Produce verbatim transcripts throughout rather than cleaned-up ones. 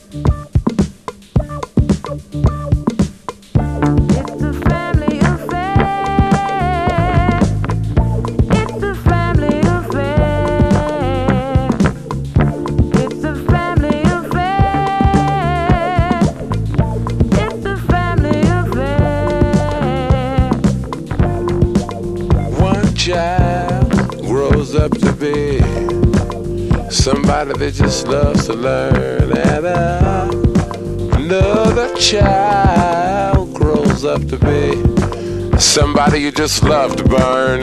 Somebody that just loves to learn, and uh, another child grows up to be somebody you just love to burn.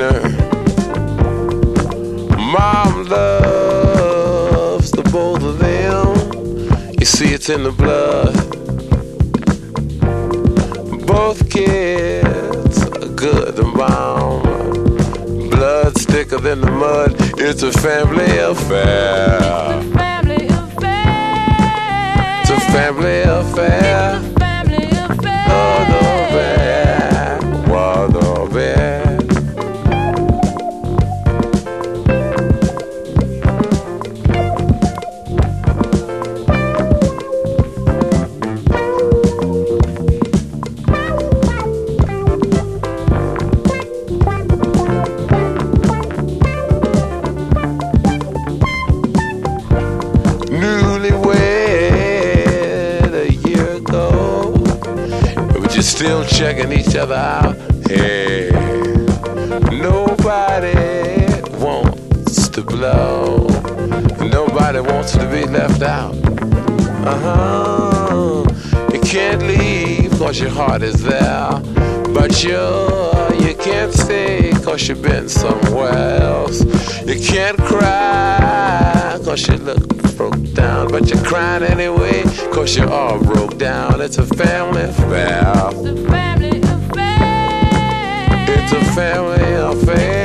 Mom loves the both of them. You see, it's in the blood. Both kids are good and mom. Blood's thicker than the mud. It's a family affair. It's a family affair. It's a family affair. It's a family affair. Oh, the bad, oh, the bad. Still checking each other out. Hey, nobody wants to blow. Nobody wants to be left out. Uh-huh. You can't leave cause your heart is there. But you, you can't stay cause you've been somewhere else. You can't cry cause you look broke down. But you're crying anyway cause you're all broke down. It's a family affair. It's a family affair. It's a family affair.